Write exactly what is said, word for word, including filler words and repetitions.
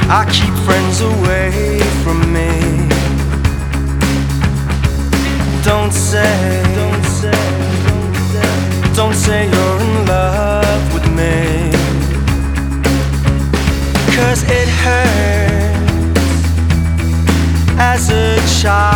I keep friends away from me. Don't say, don't say, don't say, don't say you're in love with me, 'cause it hurts as a child.